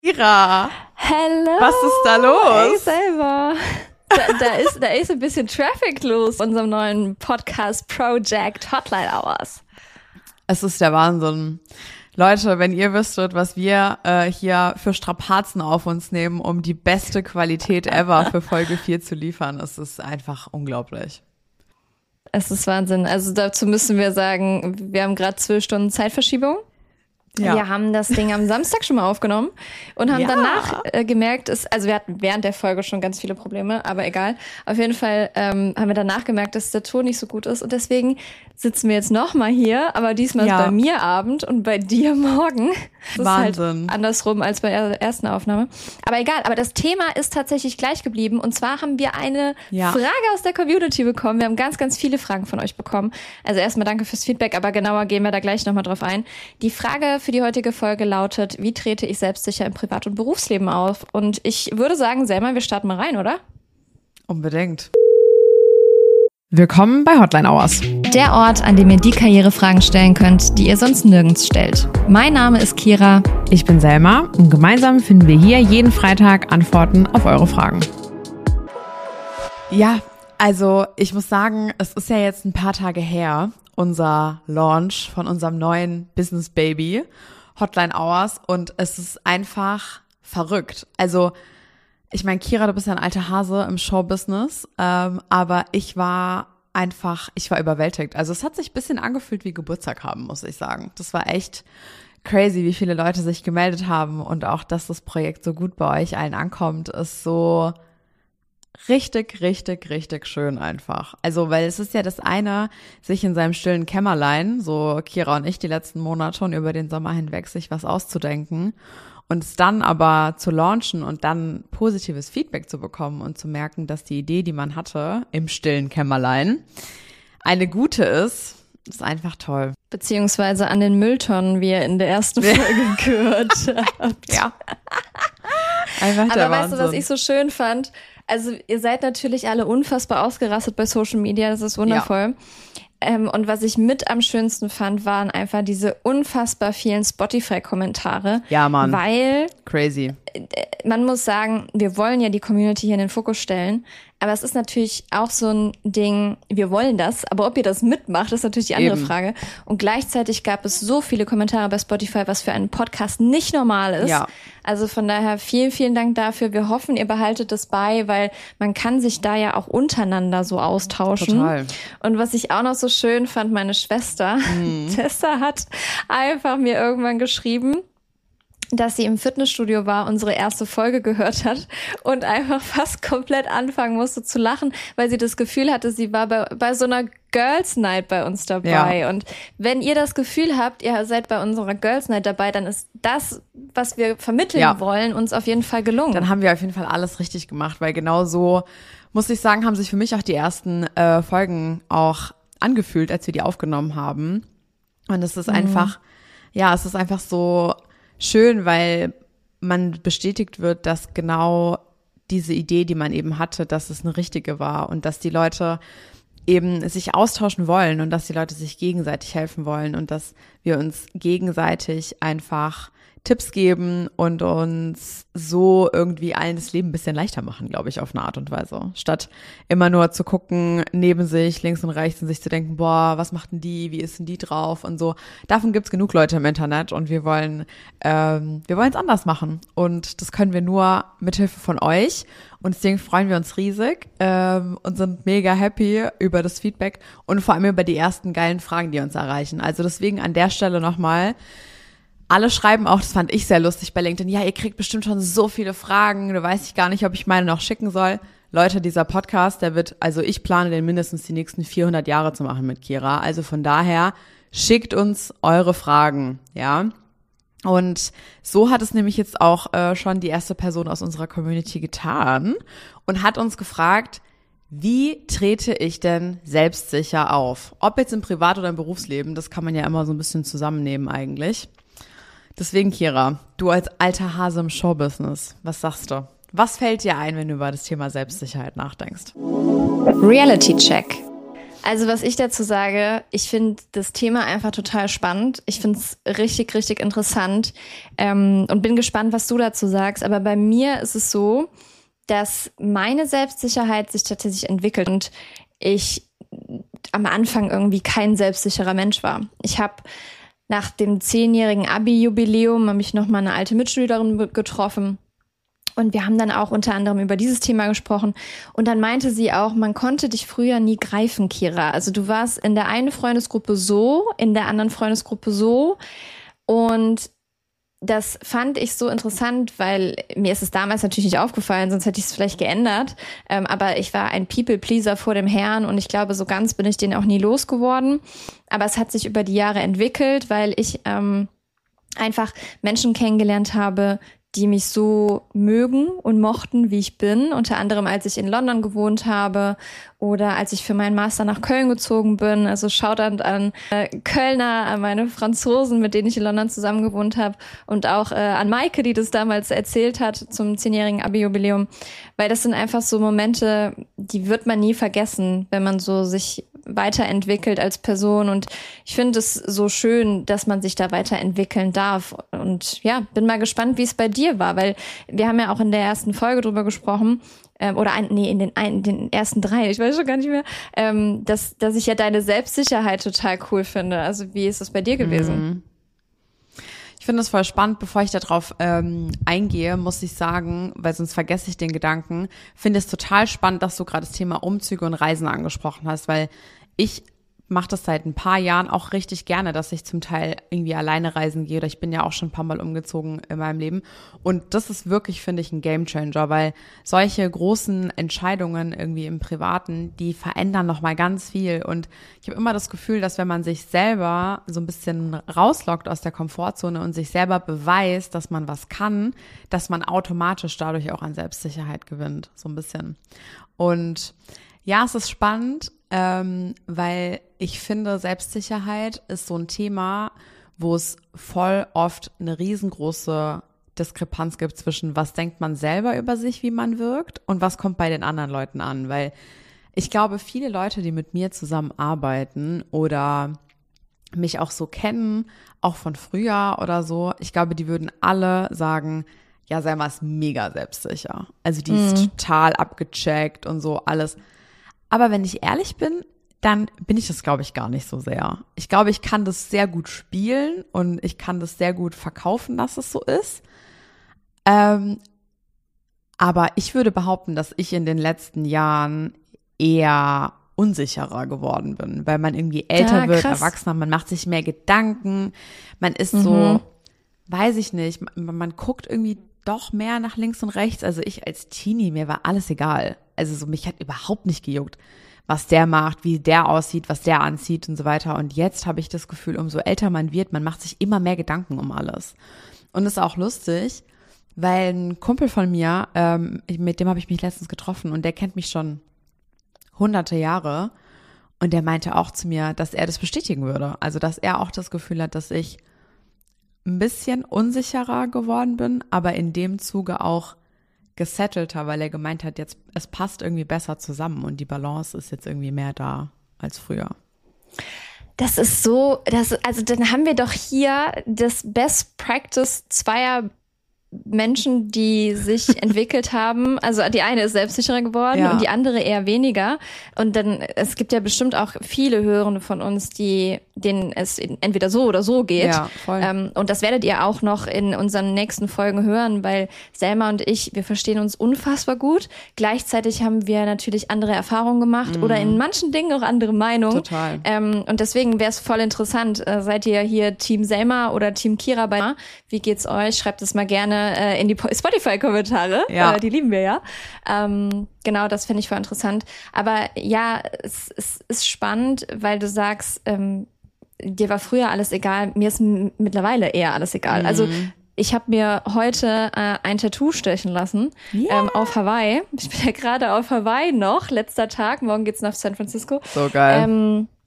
Kira, Hello. was ist da los? Ich selber. Da ist ein bisschen Traffic los in unserem neuen Podcast-Project Hotline Hours. Es ist der Wahnsinn. Leute, wenn ihr wüsstet, was wir hier für Strapazen auf uns nehmen, um die beste Qualität ever für Folge 4 zu liefern, es ist einfach unglaublich. Es ist Wahnsinn. Also dazu müssen wir sagen, wir haben gerade 12 Stunden Zeitverschiebung. Ja. Wir haben das Ding am Samstag schon mal aufgenommen und haben danach gemerkt, also wir hatten während der Folge schon ganz viele Probleme, aber egal. Auf jeden Fall haben wir danach gemerkt, dass der Ton nicht so gut ist und deswegen sitzen wir jetzt nochmal hier, aber diesmal ist bei mir Abend und bei dir morgen. Das Wahnsinn. Ist halt andersrum als bei der ersten Aufnahme. Aber egal, aber das Thema ist tatsächlich gleich geblieben und zwar haben wir eine Frage aus der Community bekommen. Wir haben ganz, ganz viele Fragen von euch bekommen. Also erstmal danke fürs Feedback, aber genauer gehen wir da gleich nochmal drauf ein. Die Frage für die heutige Folge lautet, wie trete ich selbstsicher im Privat- und Berufsleben auf? Und ich würde sagen, Selma, wir starten mal rein, oder? Unbedingt. Willkommen bei Hotline Hours. Der Ort, an dem ihr die Karrierefragen stellen könnt, die ihr sonst nirgends stellt. Mein Name ist Kira. Ich bin Selma und gemeinsam finden wir hier jeden Freitag Antworten auf eure Fragen. Ja, also ich muss sagen, es ist ja jetzt ein paar Tage her, unser Launch von unserem neuen Business Baby, Hotline Hours, und es ist einfach verrückt. Also ich meine, Kira, du bist ja ein alter Hase im Showbusiness, aber ich war überwältigt. Also es hat sich ein bisschen angefühlt wie Geburtstag haben, muss ich sagen. Das war echt crazy, wie viele Leute sich gemeldet haben und auch, dass das Projekt so gut bei euch allen ankommt, ist so richtig, richtig, richtig schön einfach. Also, weil es ist ja das eine, sich in seinem stillen Kämmerlein, so Kira und ich die letzten Monate und über den Sommer hinweg, sich was auszudenken und es dann aber zu launchen und dann positives Feedback zu bekommen und zu merken, dass die Idee, die man hatte im stillen Kämmerlein, eine gute ist einfach toll. Beziehungsweise an den Mülltonnen, wie ihr in der ersten Folge gehört habt. Ja. Einfach der Aber weißt Wahnsinn. du, was ich so schön fand? Also ihr seid natürlich alle unfassbar ausgerastet bei Social Media, das ist wundervoll. Ja. Und was ich mit am schönsten fand, waren einfach diese unfassbar vielen Spotify-Kommentare. Ja, Mann. Weil crazy. Man muss sagen, wir wollen ja die Community hier in den Fokus stellen. Aber es ist natürlich auch so ein Ding, wir wollen das, aber ob ihr das mitmacht, ist natürlich die andere Frage. Und gleichzeitig gab es so viele Kommentare bei Spotify, was für einen Podcast nicht normal ist. Ja. Also von daher vielen, vielen Dank dafür. Wir hoffen, ihr behaltet das bei, weil man kann sich da ja auch untereinander so austauschen. Total. Und was ich auch noch so schön fand, meine Schwester, Tessa, hat einfach mir irgendwann geschrieben, dass sie im Fitnessstudio war, unsere erste Folge gehört hat und einfach fast komplett anfangen musste zu lachen, weil sie das Gefühl hatte, sie war bei so einer Girls Night bei uns dabei. Ja. Und wenn ihr das Gefühl habt, ihr seid bei unserer Girls Night dabei, dann ist das, was wir vermitteln wollen, uns auf jeden Fall gelungen. Dann haben wir auf jeden Fall alles richtig gemacht, weil genau so, muss ich sagen, haben sich für mich auch die ersten Folgen auch angefühlt, als wir die aufgenommen haben. Und es ist einfach, es ist einfach so schön, weil man bestätigt wird, dass genau diese Idee, die man eben hatte, dass es eine richtige war und dass die Leute eben sich austauschen wollen und dass die Leute sich gegenseitig helfen wollen und dass wir uns gegenseitig einfach Tipps geben und uns so irgendwie allen das Leben ein bisschen leichter machen, glaube ich, auf eine Art und Weise. Statt immer nur zu gucken, neben sich, links und rechts und sich zu denken, boah, was macht denn die, wie ist denn die drauf und so. Davon gibt's genug Leute im Internet und wir wollen es anders machen. Und das können wir nur mithilfe von euch. Und deswegen freuen wir uns riesig und sind mega happy über das Feedback und vor allem über die ersten geilen Fragen, die uns erreichen. Also deswegen an der Stelle nochmal, alle schreiben auch, das fand ich sehr lustig bei LinkedIn, ja, ihr kriegt bestimmt schon so viele Fragen, da weiß ich gar nicht, ob ich meine noch schicken soll. Leute, dieser Podcast, ich plane den mindestens die nächsten 400 Jahre zu machen mit Kira. Also von daher, schickt uns eure Fragen, ja. Und so hat es nämlich jetzt auch schon die erste Person aus unserer Community getan und hat uns gefragt, wie trete ich denn selbstsicher auf? Ob jetzt im Privat- oder im Berufsleben, das kann man ja immer so ein bisschen zusammennehmen eigentlich. Deswegen, Kira, du als alter Hase im Showbusiness, was sagst du? Was fällt dir ein, wenn du über das Thema Selbstsicherheit nachdenkst? Reality Check. Also was ich dazu sage, ich finde das Thema einfach total spannend. Ich finde es richtig, richtig interessant und bin gespannt, was du dazu sagst. Aber bei mir ist es so, dass meine Selbstsicherheit sich tatsächlich entwickelt und ich am Anfang irgendwie kein selbstsicherer Mensch war. Ich habe nach dem 10-jährigen Abi-Jubiläum habe ich nochmal eine alte Mitschülerin getroffen. Und wir haben dann auch unter anderem über dieses Thema gesprochen. Und dann meinte sie auch, man konnte dich früher nie greifen, Kira. Also du warst in der einen Freundesgruppe so, in der anderen Freundesgruppe so. Und das fand ich so interessant, weil mir ist es damals natürlich nicht aufgefallen, sonst hätte ich es vielleicht geändert. Aber ich war ein People-Pleaser vor dem Herrn und ich glaube, so ganz bin ich den auch nie losgeworden. Aber es hat sich über die Jahre entwickelt, weil ich einfach Menschen kennengelernt habe, die mich so mögen und mochten, wie ich bin. Unter anderem, als ich in London gewohnt habe oder als ich für meinen Master nach Köln gezogen bin. Also Shoutout an Kölner, an meine Franzosen, mit denen ich in London zusammen gewohnt habe und auch an Maike, die das damals erzählt hat zum 10-jährigen Abi-Jubiläum. Weil das sind einfach so Momente, die wird man nie vergessen, wenn man so sich weiterentwickelt als Person und ich finde es so schön, dass man sich da weiterentwickeln darf und ja, bin mal gespannt, wie es bei dir war, weil wir haben ja auch in der ersten Folge drüber gesprochen, in den ersten 3, ich weiß schon gar nicht mehr, dass ich ja deine Selbstsicherheit total cool finde. Also wie ist das bei dir gewesen? Ich finde es voll spannend, bevor ich darauf eingehe, muss ich sagen, weil sonst vergesse ich den Gedanken, finde es total spannend, dass du gerade das Thema Umzüge und Reisen angesprochen hast, weil ich mache das seit ein paar Jahren auch richtig gerne, dass ich zum Teil irgendwie alleine reisen gehe oder ich bin ja auch schon ein paar Mal umgezogen in meinem Leben und das ist wirklich, finde ich, ein Gamechanger, weil solche großen Entscheidungen irgendwie im Privaten, die verändern nochmal ganz viel und ich habe immer das Gefühl, dass wenn man sich selber so ein bisschen rauslockt aus der Komfortzone und sich selber beweist, dass man was kann, dass man automatisch dadurch auch an Selbstsicherheit gewinnt, so ein bisschen. Und ja, es ist spannend, weil ich finde, Selbstsicherheit ist so ein Thema, wo es voll oft eine riesengroße Diskrepanz gibt zwischen was denkt man selber über sich, wie man wirkt und was kommt bei den anderen Leuten an, weil ich glaube, viele Leute, die mit mir zusammenarbeiten oder mich auch so kennen, auch von früher oder so, ich glaube, die würden alle sagen, ja, Selma ist mega selbstsicher. Also die ist total abgecheckt und so alles. Aber wenn ich ehrlich bin, dann bin ich das, glaube ich, gar nicht so sehr. Ich glaube, ich kann das sehr gut spielen und ich kann das sehr gut verkaufen, dass es so ist. Aber ich würde behaupten, dass ich in den letzten Jahren eher unsicherer geworden bin, weil man irgendwie älter wird, erwachsener, man macht sich mehr Gedanken, man ist so, weiß ich nicht, man guckt irgendwie doch mehr nach links und rechts. Also ich als Teenie, mir war alles egal. Also so mich hat überhaupt nicht gejuckt, was der macht, wie der aussieht, was der anzieht und so weiter. Und jetzt habe ich das Gefühl, umso älter man wird, man macht sich immer mehr Gedanken um alles. Und es ist auch lustig, weil ein Kumpel von mir, mit dem habe ich mich letztens getroffen und der kennt mich schon hunderte Jahre. Und der meinte auch zu mir, dass er das bestätigen würde. Also dass er auch das Gefühl hat, dass ich ein bisschen unsicherer geworden bin, aber in dem Zuge auch gesettelter, weil er gemeint hat, jetzt es passt irgendwie besser zusammen und die Balance ist jetzt irgendwie mehr da als früher. Das ist so, also dann haben wir doch hier das Best Practice zweier Menschen, die sich entwickelt haben. Also die eine ist selbstsicherer geworden und die andere eher weniger. Und dann, es gibt ja bestimmt auch viele Hörende von uns, denen es entweder so oder so geht. Ja, voll. Und das werdet ihr auch noch in unseren nächsten Folgen hören, weil Selma und ich, wir verstehen uns unfassbar gut. Gleichzeitig haben wir natürlich andere Erfahrungen gemacht oder in manchen Dingen auch andere Meinungen. Total. Und deswegen wäre es voll interessant. Seid ihr hier Team Selma oder Team Kira bei? Wie geht's euch? Schreibt es mal gerne in die Spotify-Kommentare. Ja. Die lieben wir ja. Genau, das finde ich voll interessant. Aber ja, es ist spannend, weil du sagst, dir war früher alles egal. Mir ist mittlerweile eher alles egal. Also ich habe mir heute ein Tattoo stechen lassen auf Hawaii. Ich bin ja gerade auf Hawaii noch, letzter Tag. Morgen geht's nach San Francisco. So geil.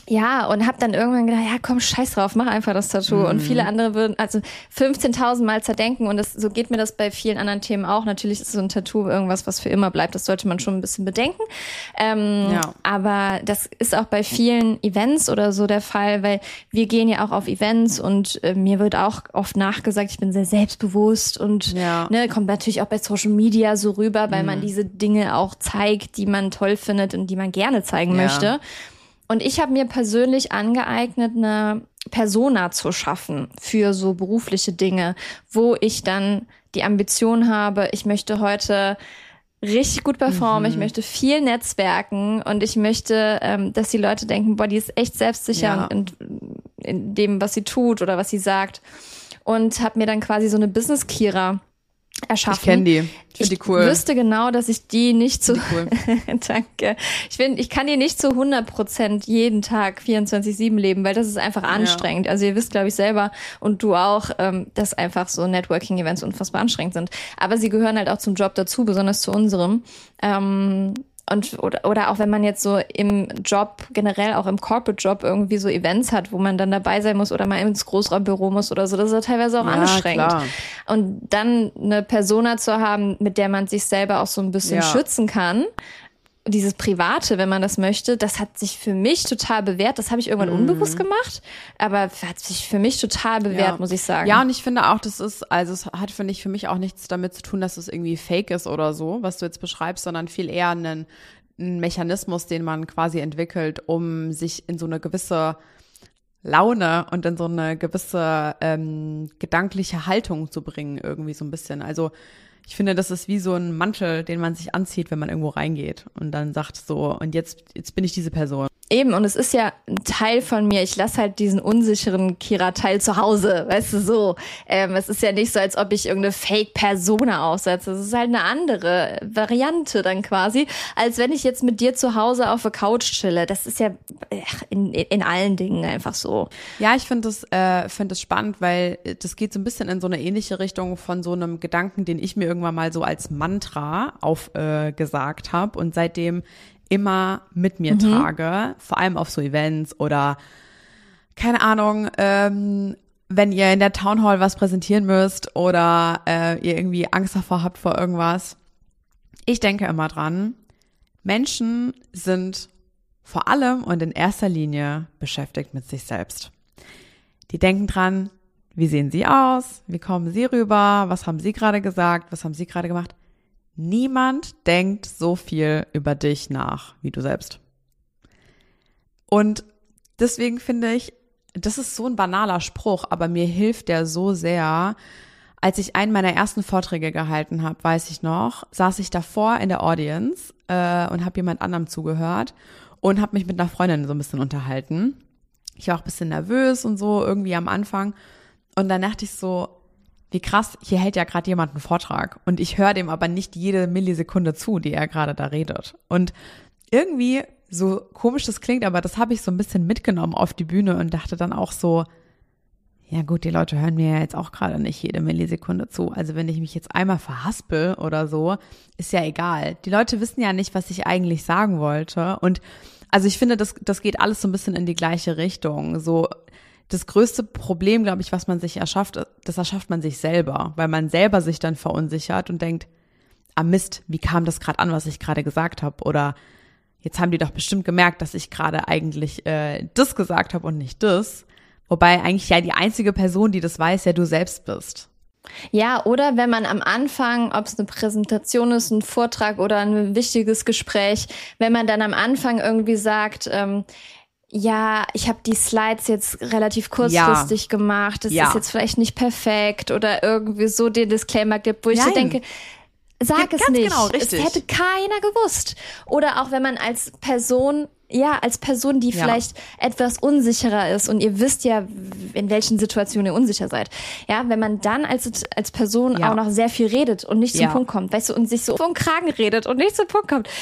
Ja, und habe dann irgendwann gedacht, ja komm, scheiß drauf, mach einfach das Tattoo. Und viele andere würden also 15.000 Mal zerdenken und so geht mir das bei vielen anderen Themen auch. Natürlich ist so ein Tattoo irgendwas, was für immer bleibt. Das sollte man schon ein bisschen bedenken. Aber das ist auch bei vielen Events oder so der Fall, weil wir gehen ja auch auf Events und mir wird auch oft nachgesagt, ich bin sehr selbstbewusst und kommt natürlich auch bei Social Media so rüber, weil man diese Dinge auch zeigt, die man toll findet und die man gerne zeigen möchte. Und ich habe mir persönlich angeeignet, eine Persona zu schaffen für so berufliche Dinge, wo ich dann die Ambition habe, ich möchte heute richtig gut performen, ich möchte viel netzwerken und ich möchte, dass die Leute denken, boah, die ist echt selbstsicher in dem, was sie tut oder was sie sagt. Und habe mir dann quasi so eine Business-Kira erschaffen. Ich kenne die. Ich finde die cool. Ich wüsste genau, dass ich die nicht zu Danke. Ich kann die nicht zu 100% jeden Tag 24/7 leben, weil das ist einfach anstrengend. Also ihr wisst, glaube ich, selber und du auch, dass einfach so Networking-Events unfassbar anstrengend sind. Aber sie gehören halt auch zum Job dazu, besonders zu unserem. Oder auch wenn man jetzt so im Job, generell auch im Corporate-Job irgendwie so Events hat, wo man dann dabei sein muss oder mal ins Großraumbüro muss oder so, das ist ja teilweise auch anstrengend. Klar. Und dann eine Persona zu haben, mit der man sich selber auch so ein bisschen schützen kann, dieses Private, wenn man das möchte, das hat sich für mich total bewährt. Das habe ich irgendwann unbewusst gemacht, aber hat sich für mich total bewährt, muss ich sagen. Ja, und ich finde auch, es hat, finde ich, für mich auch nichts damit zu tun, dass es irgendwie fake ist oder so, was du jetzt beschreibst, sondern viel eher ein Mechanismus, den man quasi entwickelt, um sich in so eine gewisse Laune und in so eine gewisse gedankliche Haltung zu bringen, irgendwie so ein bisschen. Also ich finde, das ist wie so ein Mantel, den man sich anzieht, wenn man irgendwo reingeht und dann sagt so, und jetzt bin ich diese Person. Eben, und es ist ja ein Teil von mir. Ich lasse halt diesen unsicheren Kira-Teil zu Hause, weißt du, so. Es ist ja nicht so, als ob ich irgendeine Fake-Persona aufsetze. Es ist halt eine andere Variante dann quasi, als wenn ich jetzt mit dir zu Hause auf der Couch chille. Das ist ja in allen Dingen einfach so. Ja, ich finde das spannend, weil das geht so ein bisschen in so eine ähnliche Richtung von so einem Gedanken, den ich mir irgendwann mal so als Mantra aufgesagt habe und seitdem immer mit mir trage, vor allem auf so Events oder keine Ahnung, wenn ihr in der Town Hall was präsentieren müsst oder ihr irgendwie Angst davor habt vor irgendwas. Ich denke immer dran, Menschen sind vor allem und in erster Linie beschäftigt mit sich selbst. Die denken dran, wie sehen sie aus, wie kommen sie rüber, was haben sie gerade gesagt, was haben sie gerade gemacht. Niemand denkt so viel über dich nach, wie du selbst. Und deswegen finde ich, das ist so ein banaler Spruch, aber mir hilft der so sehr. Als ich einen meiner ersten Vorträge gehalten habe, weiß ich noch, saß ich davor in der Audience und habe jemand anderem zugehört und habe mich mit einer Freundin so ein bisschen unterhalten. Ich war auch ein bisschen nervös und so irgendwie am Anfang. Und dann dachte ich so, wie krass, hier hält ja gerade jemand einen Vortrag und ich höre dem aber nicht jede Millisekunde zu, die er gerade da redet. Und irgendwie, so komisch das klingt, aber das habe ich so ein bisschen mitgenommen auf die Bühne und dachte dann auch so, ja gut, die Leute hören mir ja jetzt auch gerade nicht jede Millisekunde zu. Also wenn ich mich jetzt einmal verhaspel oder so, ist ja egal. Die Leute wissen ja nicht, was ich eigentlich sagen wollte. Und also ich finde, das geht alles so ein bisschen in die gleiche Richtung. So, das größte Problem, glaube ich, was man sich erschafft, das erschafft man sich selber, weil man selber sich dann verunsichert und denkt, ah Mist, wie kam das gerade an, was ich gerade gesagt habe? Oder jetzt haben die doch bestimmt gemerkt, dass ich gerade eigentlich das gesagt habe und nicht das. Wobei eigentlich ja die einzige Person, die das weiß, ja du selbst bist. Ja, oder wenn man am Anfang, ob es eine Präsentation ist, ein Vortrag oder ein wichtiges Gespräch, wenn man dann am Anfang irgendwie sagt, ja, ich habe die Slides jetzt relativ kurzfristig gemacht, das ist jetzt vielleicht nicht perfekt oder irgendwie so den Disclaimer gibt, wo ich so denke, sag es nicht, genau, richtig. Es hätte keiner gewusst. Oder auch wenn man als Person, die vielleicht etwas unsicherer ist und ihr wisst ja, in welchen Situationen ihr unsicher seid. Ja, wenn man dann als Person auch noch sehr viel redet und nicht zum Punkt kommt, weißt du, und sich so vom Kragen redet und nicht zum Punkt kommt.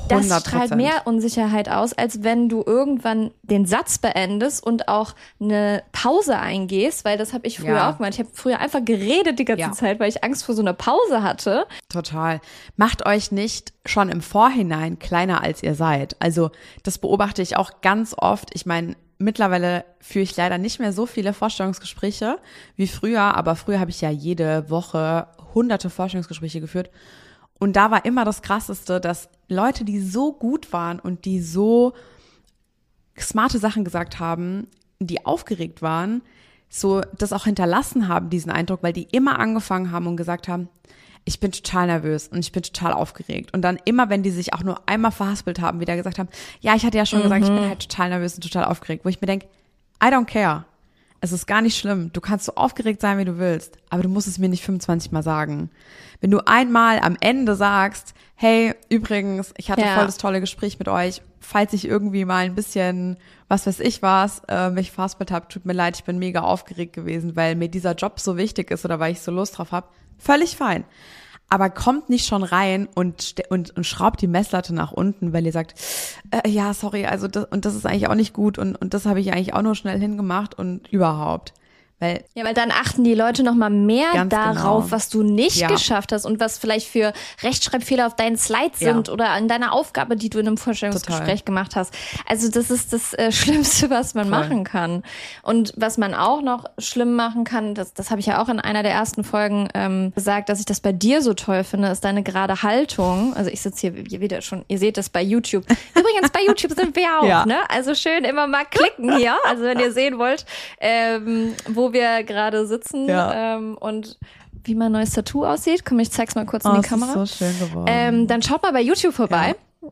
das strahlt mehr Unsicherheit aus, als wenn du irgendwann den Satz beendest und auch eine Pause eingehst, weil das habe ich früher auch gemacht. Ich habe früher einfach geredet die ganze Zeit, weil ich Angst vor so einer Pause hatte. Total. Macht euch nicht schon im Vorhinein kleiner, als ihr seid. Also das beobachte ich auch ganz oft. Ich meine, mittlerweile führe ich leider nicht mehr so viele Vorstellungsgespräche wie früher, aber früher habe ich ja jede Woche hunderte Vorstellungsgespräche geführt. Und da war immer das Krasseste, dass Leute, die so gut waren und die so smarte Sachen gesagt haben, die aufgeregt waren, so das auch hinterlassen haben, diesen Eindruck, weil die immer angefangen haben und gesagt haben, ich bin total nervös und ich bin total aufgeregt. Und dann immer, wenn die sich auch nur einmal verhaspelt haben, wieder gesagt haben, ja, ich hatte ja schon gesagt, ich bin halt total nervös und total aufgeregt. Wo ich mir denke, I don't care. Es ist gar nicht schlimm. Du kannst so aufgeregt sein, wie du willst, aber du musst es mir nicht 25 Mal sagen. Wenn du einmal am Ende sagst, hey, übrigens, ich hatte voll das tolle Gespräch mit euch, falls ich irgendwie mal ein bisschen, was weiß ich was, mich verhaspelt habe, tut mir leid, ich bin mega aufgeregt gewesen, weil mir dieser Job so wichtig ist oder weil ich so Lust drauf habe, völlig fein. Aber kommt nicht schon rein und schraubt die Messlatte nach unten, weil ihr sagt, ja, sorry, also das ist eigentlich auch nicht gut und das habe ich eigentlich auch nur schnell hingemacht und überhaupt. Weil dann achten die Leute noch mal mehr darauf, genau, was du nicht geschafft hast und was vielleicht für Rechtschreibfehler auf deinen Slides sind oder an deiner Aufgabe, die du in einem Vorstellungsgespräch gemacht hast. Also das ist das Schlimmste, was man machen kann. Und was man auch noch schlimm machen kann, das habe ich ja auch in einer der ersten Folgen gesagt, dass ich das bei dir so toll finde, ist deine gerade Haltung. Also ich sitze hier wieder schon, ihr seht das bei YouTube. Übrigens, bei YouTube sind wir auch, ne? Also schön immer mal klicken hier, also wenn ihr sehen wollt, wo wir gerade sitzen und wie mein neues Tattoo aussieht. Komm, ich zeig's mal kurz in die Kamera. Das ist so schön geworden. Dann schaut mal bei YouTube vorbei.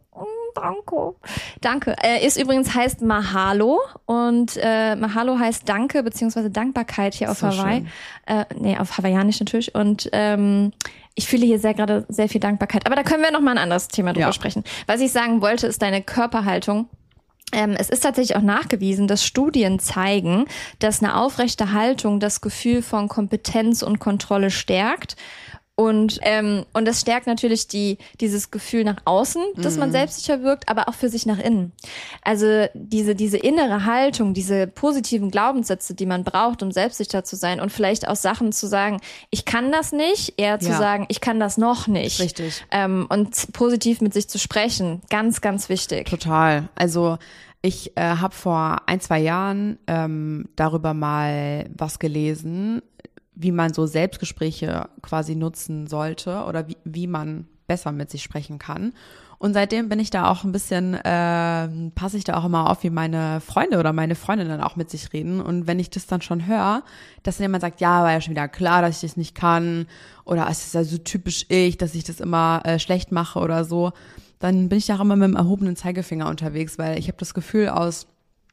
Danke. Ist übrigens heißt Mahalo und Mahalo heißt Danke beziehungsweise Dankbarkeit hier auf so Hawaii. Auf Hawaiianisch natürlich und ich fühle hier gerade sehr viel Dankbarkeit. Aber da können wir noch mal ein anderes Thema drüber sprechen. Was ich sagen wollte, ist deine Körperhaltung. Es ist tatsächlich auch nachgewiesen, dass Studien zeigen, dass eine aufrechte Haltung das Gefühl von Kompetenz und Kontrolle stärkt. Und das stärkt natürlich dieses Gefühl nach außen, dass man selbstsicher wirkt, aber auch für sich nach innen. Also diese innere Haltung, diese positiven Glaubenssätze, die man braucht, um selbstsicher zu sein und vielleicht auch Sachen zu sagen, ich kann das nicht, eher zu sagen, ich kann das noch nicht. Richtig. Und positiv mit sich zu sprechen, ganz, ganz wichtig. Total. Also ich habe vor 1-2 Jahren darüber mal was gelesen, wie man so Selbstgespräche quasi nutzen sollte oder wie man besser mit sich sprechen kann. Und seitdem bin ich da auch ein bisschen, passe ich da auch immer auf, wie meine Freunde oder meine Freundinnen auch mit sich reden. Und wenn ich das dann schon höre, dass dann jemand sagt, ja, war ja schon wieder klar, dass ich das nicht kann oder es ist ja so typisch ich, dass ich das immer schlecht mache oder so, dann bin ich da auch immer mit dem erhobenen Zeigefinger unterwegs, weil ich habe das Gefühl, aus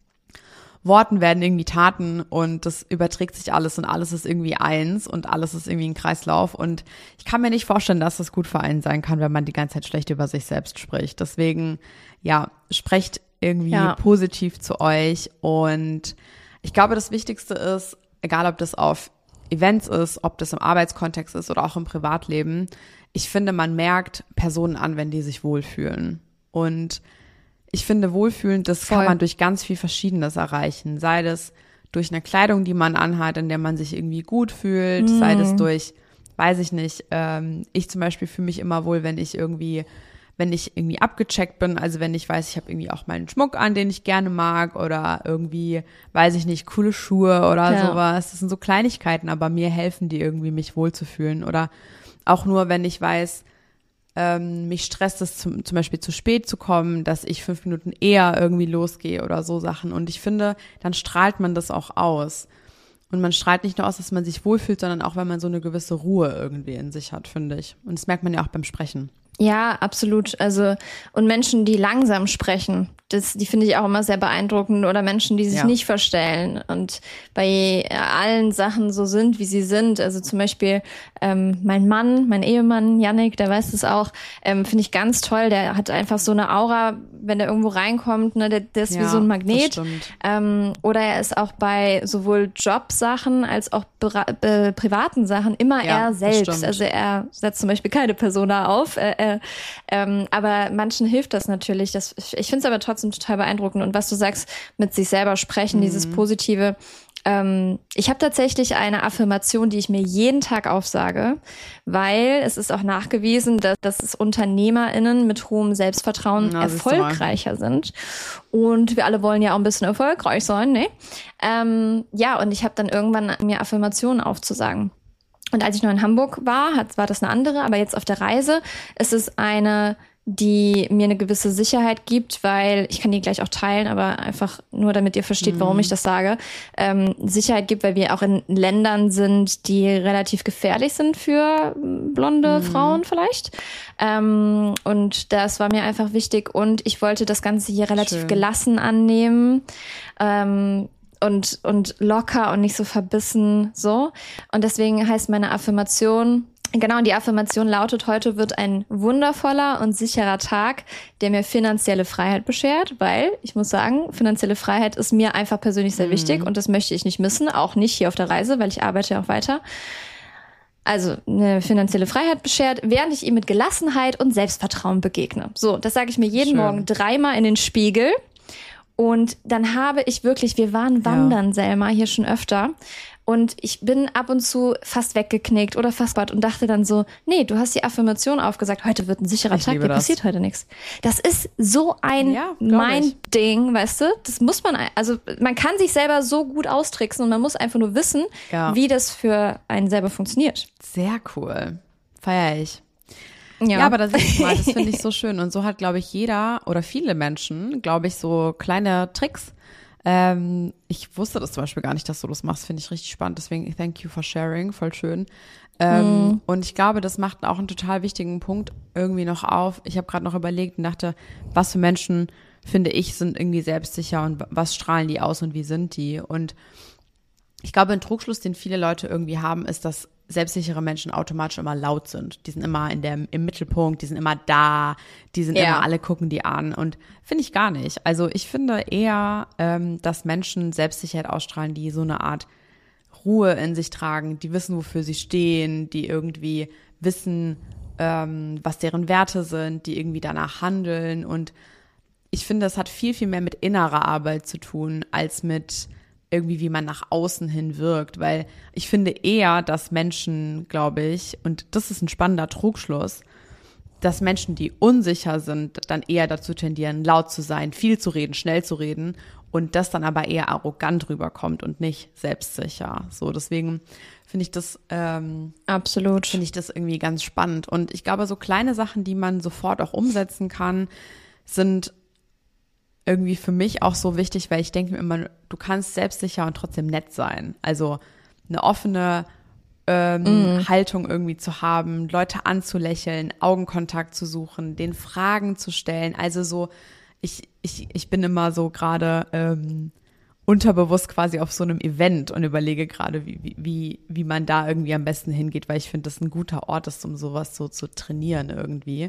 Worten werden irgendwie Taten und das überträgt sich alles und alles ist irgendwie eins und alles ist irgendwie ein Kreislauf und ich kann mir nicht vorstellen, dass das gut für einen sein kann, wenn man die ganze Zeit schlecht über sich selbst spricht. Deswegen, sprecht irgendwie positiv zu euch und ich glaube, das Wichtigste ist, egal ob das auf Events ist, ob das im Arbeitskontext ist oder auch im Privatleben, ich finde, man merkt Personen an, wenn die sich wohlfühlen und ich finde, wohlfühlend, das kann man durch ganz viel Verschiedenes erreichen. Sei das durch eine Kleidung, die man anhat, in der man sich irgendwie gut fühlt. Sei das durch, weiß ich nicht, ich zum Beispiel fühle mich immer wohl, wenn ich irgendwie abgecheckt bin. Also wenn ich weiß, ich habe irgendwie auch meinen Schmuck an, den ich gerne mag oder irgendwie, weiß ich nicht, coole Schuhe oder sowas. Das sind so Kleinigkeiten, aber mir helfen die irgendwie, mich wohlzufühlen. Oder auch nur, wenn ich weiß, mich stresst es zum Beispiel zu spät zu kommen, dass ich 5 Minuten eher irgendwie losgehe oder so Sachen. Und ich finde, dann strahlt man das auch aus. Und man strahlt nicht nur aus, dass man sich wohlfühlt, sondern auch, wenn man so eine gewisse Ruhe irgendwie in sich hat, finde ich. Und das merkt man ja auch beim Sprechen. Ja, absolut. Also, und Menschen, die langsam sprechen, die finde ich auch immer sehr beeindruckend. Oder Menschen, die sich nicht verstellen und bei allen Sachen so sind, wie sie sind. Also zum Beispiel mein Ehemann, Yannick, der weiß es auch, finde ich ganz toll. Der hat einfach so eine Aura, wenn der irgendwo reinkommt, ne, der ist wie so ein Magnet. Oder er ist auch bei sowohl Jobsachen als auch privaten Sachen immer er selbst. Also er setzt zum Beispiel keine Persona auf. Aber manchen hilft das natürlich. Ich finde es aber trotzdem total beeindruckend. Und was du sagst, mit sich selber sprechen, dieses Positive. Ich habe tatsächlich eine Affirmation, die ich mir jeden Tag aufsage, weil es ist auch nachgewiesen, dass es UnternehmerInnen mit hohem Selbstvertrauen erfolgreicher sind. Und wir alle wollen ja auch ein bisschen erfolgreich sein, ne? Und ich habe dann irgendwann mir Affirmationen aufzusagen. Und als ich noch in Hamburg war das eine andere, aber jetzt auf der Reise ist es eine, die mir eine gewisse Sicherheit gibt, weil, ich kann die gleich auch teilen, aber einfach nur, damit ihr versteht, warum ich das sage, Sicherheit gibt, weil wir auch in Ländern sind, die relativ gefährlich sind für blonde Frauen vielleicht. Und das war mir einfach wichtig und ich wollte das Ganze hier relativ gelassen annehmen. Und locker und nicht so verbissen, so. Und deswegen heißt meine Affirmation, genau, und die Affirmation lautet: Heute wird ein wundervoller und sicherer Tag, der mir finanzielle Freiheit beschert, weil ich muss sagen, finanzielle Freiheit ist mir einfach persönlich sehr wichtig und das möchte ich nicht missen, auch nicht hier auf der Reise, weil ich arbeite ja auch weiter. Also eine finanzielle Freiheit beschert, während ich ihm mit Gelassenheit und Selbstvertrauen begegne. So, das sage ich mir jeden Morgen 3-mal in den Spiegel. Und dann habe ich wirklich, wir waren wandern, Selma, hier schon öfter. Und ich bin ab und zu fast weggeknickt oder fast und dachte dann so, nee, du hast die Affirmation aufgesagt, heute wird ein sicherer Tag, dir passiert heute nichts. Das ist so ein Mind-Ding, weißt du? Das muss man, also man kann sich selber so gut austricksen und man muss einfach nur wissen, wie das für einen selber funktioniert. Sehr cool. Feier ich. Ja, aber das finde ich so schön. Und so hat, glaube ich, jeder oder viele Menschen, glaube ich, so kleine Tricks. Ich wusste das zum Beispiel gar nicht, dass du das machst. Finde ich richtig spannend. Deswegen thank you for sharing. Voll schön. Und ich glaube, das macht auch einen total wichtigen Punkt irgendwie noch auf. Ich habe gerade noch überlegt und dachte, was für Menschen, finde ich, sind irgendwie selbstsicher und was strahlen die aus und wie sind die? Und ich glaube, ein Trugschluss, den viele Leute irgendwie haben, ist, dass selbstsichere Menschen automatisch immer laut sind. Die sind immer im Mittelpunkt, die sind immer da, die sind immer, alle gucken die an und finde ich gar nicht. Also ich finde eher, dass Menschen Selbstsicherheit ausstrahlen, die so eine Art Ruhe in sich tragen, die wissen, wofür sie stehen, die irgendwie wissen, was deren Werte sind, die irgendwie danach handeln und ich finde, das hat viel, viel mehr mit innerer Arbeit zu tun, als mit irgendwie, wie man nach außen hin wirkt, weil ich finde eher, dass Menschen, glaube ich, und das ist ein spannender Trugschluss, dass Menschen, die unsicher sind, dann eher dazu tendieren, laut zu sein, viel zu reden, schnell zu reden und das dann aber eher arrogant rüberkommt und nicht selbstsicher. So, deswegen finde ich das absolut, finde ich das irgendwie ganz spannend und ich glaube, so kleine Sachen, die man sofort auch umsetzen kann, sind irgendwie für mich auch so wichtig, weil ich denke mir immer, du kannst selbstsicher und trotzdem nett sein. Also eine offene Haltung irgendwie zu haben, Leute anzulächeln, Augenkontakt zu suchen, den Fragen zu stellen. Also so, ich bin immer so gerade unterbewusst quasi auf so einem Event und überlege gerade, wie man da irgendwie am besten hingeht, weil ich finde, das ein guter Ort ist, um sowas so zu trainieren irgendwie.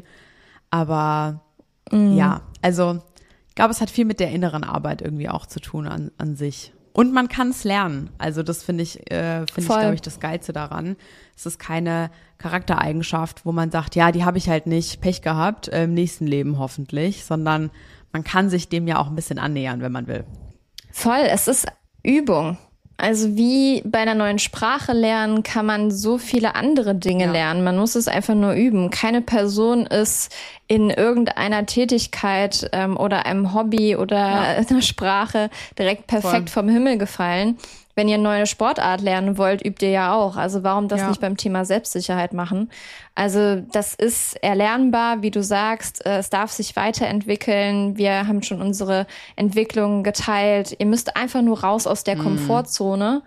Aber ja, also ich glaube, es hat viel mit der inneren Arbeit irgendwie auch zu tun an sich. Und man kann es lernen. Also das finde ich, glaube ich, das Geilste daran. Es ist keine Charaktereigenschaft, wo man sagt, ja, die habe ich halt nicht, Pech gehabt, im nächsten Leben hoffentlich, sondern man kann sich dem ja auch ein bisschen annähern, wenn man will. Voll, es ist Übung. Also wie bei einer neuen Sprache lernen, kann man so viele andere Dinge lernen. Man muss es einfach nur üben. Keine Person ist in irgendeiner Tätigkeit oder einem Hobby oder einer Sprache direkt perfekt vom Himmel gefallen. Wenn ihr eine neue Sportart lernen wollt, übt ihr ja auch. Also warum das nicht beim Thema Selbstsicherheit machen? Also das ist erlernbar, wie du sagst. Es darf sich weiterentwickeln. Wir haben schon unsere Entwicklungen geteilt. Ihr müsst einfach nur raus aus der Komfortzone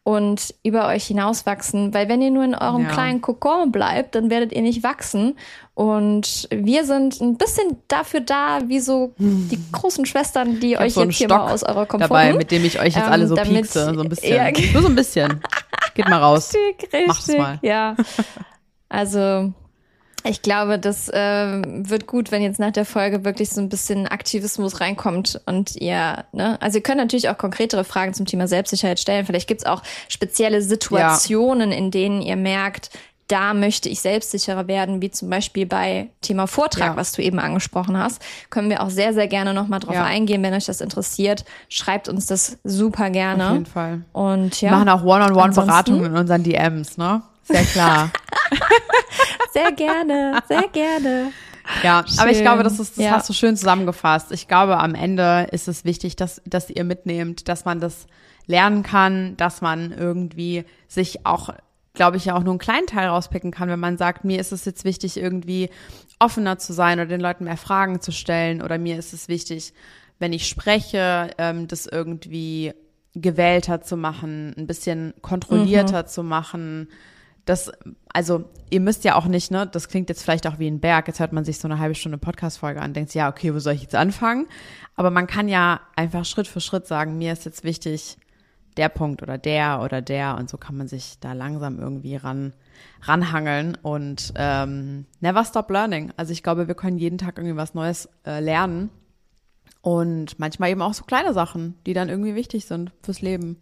und über euch hinauswachsen. Weil wenn ihr nur in eurem kleinen Kokon bleibt, dann werdet ihr nicht wachsen. Und wir sind ein bisschen dafür da, wie so die großen Schwestern, die euch so jetzt hier Stock mal aus eurer Komfort... dabei, mit dem ich euch jetzt alle so piekse, so ein bisschen. Ja, nur so ein bisschen. Geht mal raus. Richtig, Macht's mal. Ja. Also... Ich glaube, das wird gut, wenn jetzt nach der Folge wirklich so ein bisschen Aktivismus reinkommt und ihr, ne? Also ihr könnt natürlich auch konkretere Fragen zum Thema Selbstsicherheit stellen. Vielleicht gibt's auch spezielle Situationen, in denen ihr merkt, da möchte ich selbstsicherer werden, wie zum Beispiel bei Thema Vortrag, was du eben angesprochen hast. Können wir auch sehr, sehr gerne nochmal drauf eingehen, wenn euch das interessiert. Schreibt uns das super gerne. Auf jeden Fall. Und wir machen auch One-on-One-Beratungen in unseren DMs, ne? Sehr klar. Sehr gerne, sehr gerne. Ja, schön. Aber ich glaube, das ja. Hast du schön zusammengefasst. Ich glaube, am Ende ist es wichtig, dass ihr mitnehmt, dass man das lernen kann, dass man irgendwie sich auch, glaube ich, ja auch nur einen kleinen Teil rauspicken kann, wenn man sagt, mir ist es jetzt wichtig, irgendwie offener zu sein oder den Leuten mehr Fragen zu stellen, oder mir ist es wichtig, wenn ich spreche, das irgendwie gewählter zu machen, ein bisschen kontrollierter zu machen. Also ihr müsst ja auch nicht, ne, das klingt jetzt vielleicht auch wie ein Berg, jetzt hört man sich so eine halbe Stunde Podcast-Folge an, denkt, ja, okay, wo soll ich jetzt anfangen? Aber man kann ja einfach Schritt für Schritt sagen, mir ist jetzt wichtig der Punkt oder der, und so kann man sich da langsam irgendwie ranhangeln und never stop learning. Also ich glaube, wir können jeden Tag irgendwie was Neues lernen und manchmal eben auch so kleine Sachen, die dann irgendwie wichtig sind fürs Leben.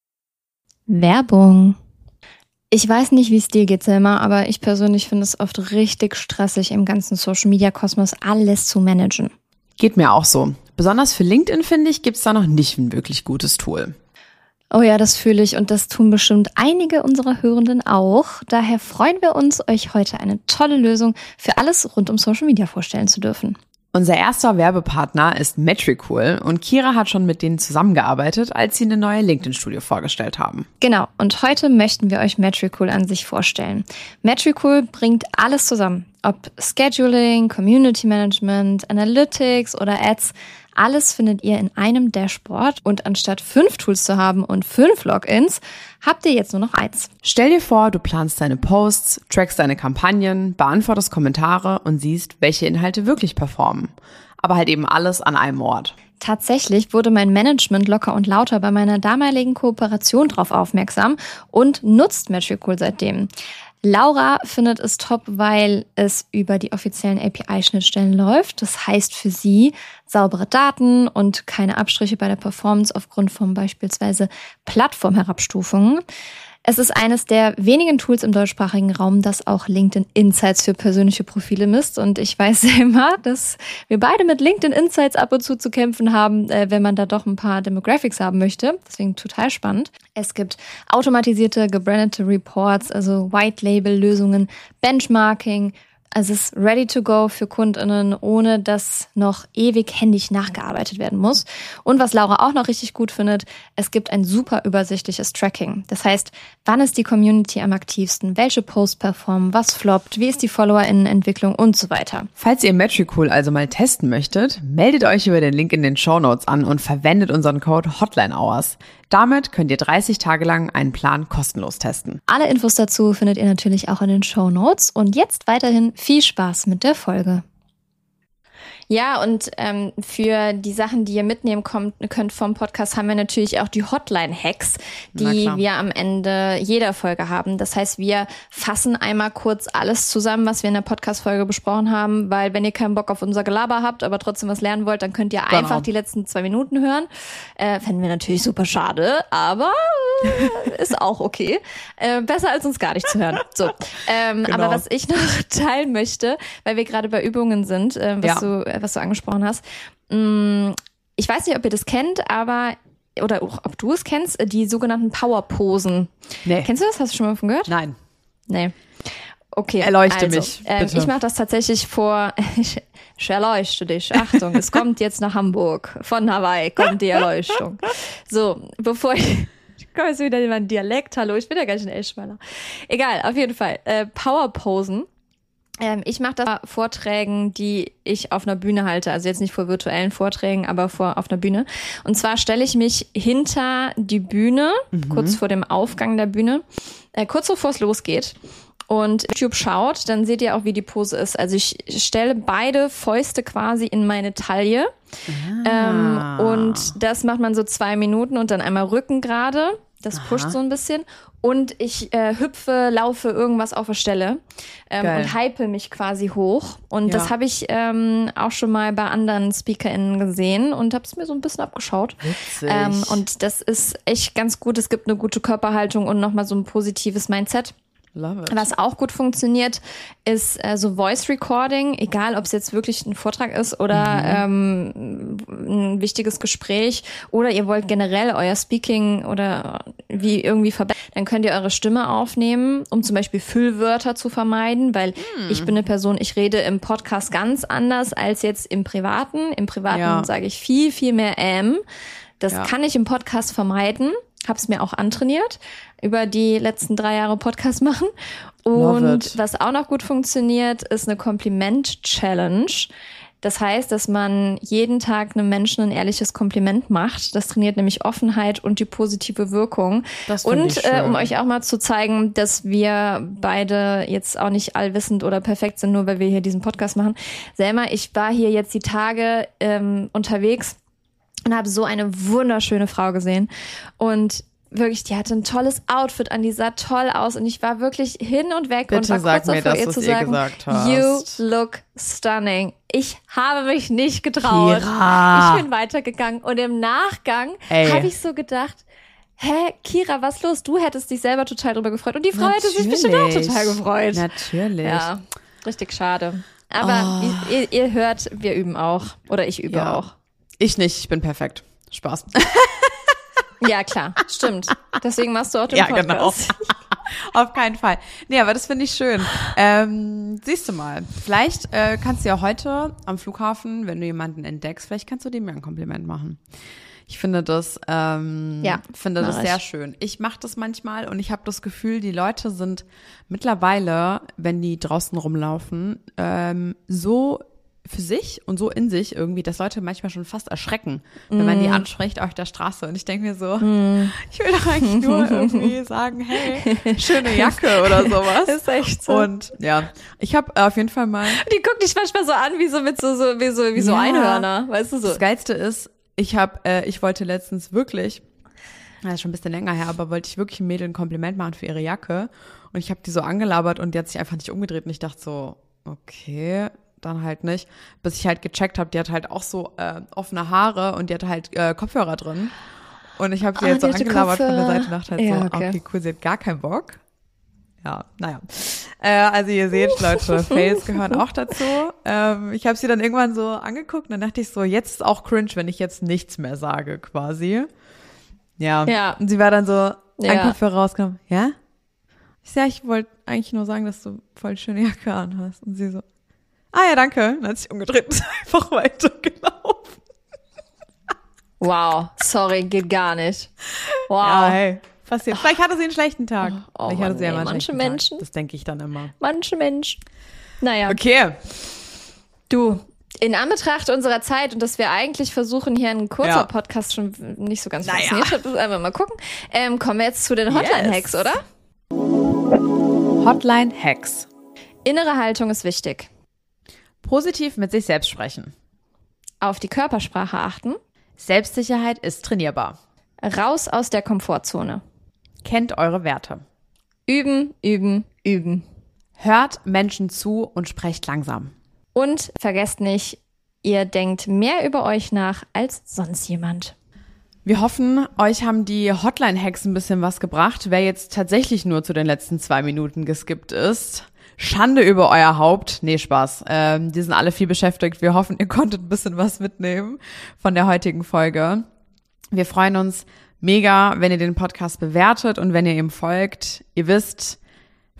Werbung. Ich weiß nicht, wie es dir geht, Selma, aber ich persönlich finde es oft richtig stressig, im ganzen Social-Media-Kosmos alles zu managen. Geht mir auch so. Besonders für LinkedIn, finde ich, gibt's da noch nicht ein wirklich gutes Tool. Oh ja, das fühle ich und das tun bestimmt einige unserer Hörenden auch. Daher freuen wir uns, euch heute eine tolle Lösung für alles rund um Social-Media vorstellen zu dürfen. Unser erster Werbepartner ist Metricool und Kira hat schon mit denen zusammengearbeitet, als sie eine neue LinkedIn-Studie vorgestellt haben. Genau, und heute möchten wir euch Metricool an sich vorstellen. Metricool bringt alles zusammen, ob Scheduling, Community Management, Analytics oder Ads. Alles findet ihr in einem Dashboard und anstatt 5 Tools zu haben und 5 Logins, habt ihr jetzt nur noch 1. Stell dir vor, du planst deine Posts, trackst deine Kampagnen, beantwortest Kommentare und siehst, welche Inhalte wirklich performen. Aber halt eben alles an einem Ort. Tatsächlich wurde mein Management locker und lauter bei meiner damaligen Kooperation drauf aufmerksam und nutzt Metricool seitdem. Laura findet es top, weil es über die offiziellen API-Schnittstellen läuft. Das heißt für sie saubere Daten und keine Abstriche bei der Performance aufgrund von beispielsweise Plattformherabstufungen. Es ist eines der wenigen Tools im deutschsprachigen Raum, das auch LinkedIn Insights für persönliche Profile misst. Und ich weiß immer, dass wir beide mit LinkedIn Insights ab und zu kämpfen haben, wenn man da doch ein paar Demographics haben möchte. Deswegen total spannend. Es gibt automatisierte, gebrandete Reports, also White-Label-Lösungen, Benchmarking. Also es ist ready to go für KundInnen, ohne dass noch ewig händisch nachgearbeitet werden muss. Und was Laura auch noch richtig gut findet, es gibt ein super übersichtliches Tracking. Das heißt, wann ist die Community am aktivsten, welche Posts performen, was floppt, wie ist die FollowerInnen-Entwicklung und so weiter. Falls ihr Metricool also mal testen möchtet, meldet euch über den Link in den Shownotes an und verwendet unseren Code HotlineHours. Damit könnt ihr 30 Tage lang einen Plan kostenlos testen. Alle Infos dazu findet ihr natürlich auch in den Shownotes. Und jetzt weiterhin viel Spaß mit der Folge. Ja, und für die Sachen, die ihr mitnehmen könnt vom Podcast, haben wir natürlich auch die Hotline-Hacks, die wir am Ende jeder Folge haben. Das heißt, wir fassen einmal kurz alles zusammen, was wir in der Podcast-Folge besprochen haben, weil wenn ihr keinen Bock auf unser Gelaber habt, aber trotzdem was lernen wollt, dann könnt ihr einfach die letzten 2 Minuten hören. Fänden wir natürlich super schade, aber ist auch okay. Besser als uns gar nicht zu hören. So, aber was ich noch teilen möchte, weil wir gerade bei Übungen sind, was du angesprochen hast. Ich weiß nicht, ob ihr das kennt, oder auch, ob du es kennst, die sogenannten Powerposen. Nee. Kennst du das? Hast du schon mal davon gehört? Nein. Nee. Okay. Erleuchte mich, bitte. Ich mache das tatsächlich ich erleuchte dich. Achtung, es kommt jetzt nach Hamburg. Von Hawaii kommt die Erleuchtung. So, bevor ich komme jetzt wieder in meinen Dialekt. Hallo, ich bin ja gar nicht ein Eschweiler. Egal, auf jeden Fall. Powerposen Ich mache das bei Vorträgen, die ich auf einer Bühne halte. Also jetzt nicht vor virtuellen Vorträgen, aber auf einer Bühne. Und zwar stelle ich mich hinter die Bühne, kurz vor dem Aufgang der Bühne, kurz bevor es losgeht. Und YouTube schaut, dann seht ihr auch, wie die Pose ist. Also ich stelle beide Fäuste quasi in meine Taille. Und das macht man so 2 Minuten und dann einmal Rücken gerade. Das pusht so ein bisschen. Und ich hüpfe, laufe irgendwas auf der Stelle und hype mich quasi hoch. Und das habe ich auch schon mal bei anderen SpeakerInnen gesehen und habe es mir so ein bisschen abgeschaut. Und das ist echt ganz gut. Es gibt eine gute Körperhaltung und nochmal so ein positives Mindset. Love it. Was auch gut funktioniert, ist so Voice Recording, egal ob es jetzt wirklich ein Vortrag ist oder ein wichtiges Gespräch oder ihr wollt generell euer Speaking oder wie irgendwie verbessern, dann könnt ihr eure Stimme aufnehmen, um zum Beispiel Füllwörter zu vermeiden, weil ich bin eine Person, ich rede im Podcast ganz anders als jetzt im Privaten. Im Privaten sage ich viel, viel mehr Das kann ich im Podcast vermeiden. Hab's mir auch antrainiert über die letzten 3 Jahre Podcast machen. Und was auch noch gut funktioniert, ist eine Kompliment-Challenge. Das heißt, dass man jeden Tag einem Menschen ein ehrliches Kompliment macht. Das trainiert nämlich Offenheit und die positive Wirkung. Und um euch auch mal zu zeigen, dass wir beide jetzt auch nicht allwissend oder perfekt sind, nur weil wir hier diesen Podcast machen. Selma, ich war hier jetzt die Tage unterwegs und habe so eine wunderschöne Frau gesehen. Und wirklich, die hatte ein tolles Outfit an, die sah toll aus. Und ich war wirklich hin und weg und war kurz davor, ihr zu sagen, you look stunning. Ich habe mich nicht getraut. Kira. Ich bin weitergegangen. Und im Nachgang habe ich so gedacht, Kira, was los? Du hättest dich selber total drüber gefreut. Und die Frau hätte sich bestimmt auch total gefreut. Natürlich. Ja, richtig schade. Aber ihr hört, wir üben auch. Oder ich übe auch. Ich nicht, ich bin perfekt. Spaß. Ja, klar, stimmt. Deswegen machst du auch den Podcast. Ja, genau. Auf keinen Fall. Nee, aber das finde ich schön. Siehst du mal, vielleicht kannst du ja heute am Flughafen, wenn du jemanden entdeckst, vielleicht kannst du dem ja ein Kompliment machen. Ich finde das, sehr schön. Ich mache das manchmal und ich habe das Gefühl, die Leute sind mittlerweile, wenn die draußen rumlaufen, so für sich und so in sich irgendwie, dass Leute manchmal schon fast erschrecken, wenn man die anspricht auf der Straße. Und ich denke mir so, ich will doch eigentlich nur irgendwie sagen, hey, schöne Jacke oder sowas. Ist echt so. Und ja, ich habe auf jeden Fall mal... Die guckt dich manchmal so an, wie so Einhörner, weißt du so. Das Geilste ist, ich wollte letztens wirklich, das ist schon ein bisschen länger her, aber wollte ich wirklich ein Mädel ein Kompliment machen für ihre Jacke. Und ich habe die so angelabert und die hat sich einfach nicht umgedreht. Und ich dachte so, okay, dann halt nicht, bis ich halt gecheckt habe, die hat halt auch so offene Haare und die hat halt Kopfhörer drin. Und ich habe sie jetzt so angelabert von der Seite und dachte halt okay, cool, sie hat gar keinen Bock. Ja, naja. Also ihr seht, Leute, Fails gehören auch dazu. Ich habe sie dann irgendwann so angeguckt und dann dachte ich so, jetzt ist auch cringe, wenn ich jetzt nichts mehr sage, quasi. Ja. Und sie war dann so, ein Kopfhörer rausgekommen. Ja? Ich wollte eigentlich nur sagen, dass du voll schöne Jacke anhast. Und sie so, ja, danke. Dann hat sich umgedreht und ist einfach weitergelaufen. Wow, sorry, geht gar nicht. Wow. Ja, hey, passiert. Vielleicht hatte sie einen schlechten Tag. Vielleicht hatte sie ja mal einen schlechten Menschen. Tag. Das denke ich dann immer. Manche Menschen. Naja. Okay. Du, in Anbetracht unserer Zeit und dass wir eigentlich versuchen, hier ein kurzer Podcast schon nicht so ganz funktioniert hat, einfach mal gucken, kommen wir jetzt zu den Hotline-Hacks, oder? Hotline-Hacks. Innere Haltung ist wichtig. Positiv mit sich selbst sprechen. Auf die Körpersprache achten. Selbstsicherheit ist trainierbar. Raus aus der Komfortzone. Kennt eure Werte. Üben, üben, üben. Hört Menschen zu und sprecht langsam. Und vergesst nicht, ihr denkt mehr über euch nach als sonst jemand. Wir hoffen, euch haben die Hotline-Hacks ein bisschen was gebracht. Wer jetzt tatsächlich nur zu den letzten 2 Minuten geskippt ist, Schande über euer Haupt. Nee, Spaß. Die sind alle viel beschäftigt. Wir hoffen, ihr konntet ein bisschen was mitnehmen von der heutigen Folge. Wir freuen uns mega, wenn ihr den Podcast bewertet und wenn ihr ihm folgt. Ihr wisst,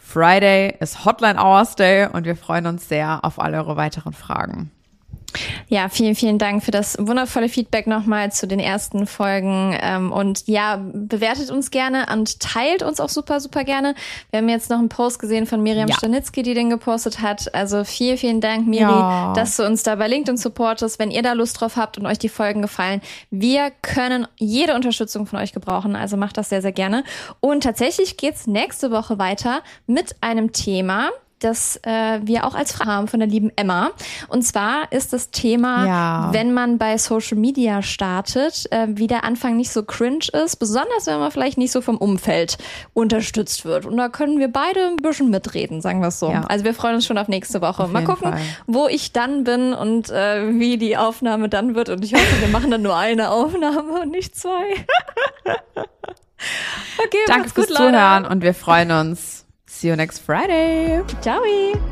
Friday ist Hotline Hours Day und wir freuen uns sehr auf all eure weiteren Fragen. Ja, vielen, vielen Dank für das wundervolle Feedback nochmal zu den ersten Folgen. Und ja, bewertet uns gerne und teilt uns auch super, super gerne. Wir haben jetzt noch einen Post gesehen von Miriam Stanitzky, die den gepostet hat. Also vielen, vielen Dank, Miri, dass du uns da bei LinkedIn supportest. Wenn ihr da Lust drauf habt und euch die Folgen gefallen, wir können jede Unterstützung von euch gebrauchen. Also macht das sehr, sehr gerne. Und tatsächlich geht's nächste Woche weiter mit einem Thema, das wir auch als Frage haben von der lieben Emma. Und zwar ist das Thema, wenn man bei Social Media startet, wie der Anfang nicht so cringe ist, besonders wenn man vielleicht nicht so vom Umfeld unterstützt wird. Und da können wir beide ein bisschen mitreden, sagen wir es so. Ja. Also wir freuen uns schon auf nächste Woche. Mal gucken, wo ich dann bin und wie die Aufnahme dann wird. Und ich hoffe, wir machen dann nur eine Aufnahme und nicht zwei. Okay, danke fürs Zuhören und wir freuen uns. See you next Friday. Ciao.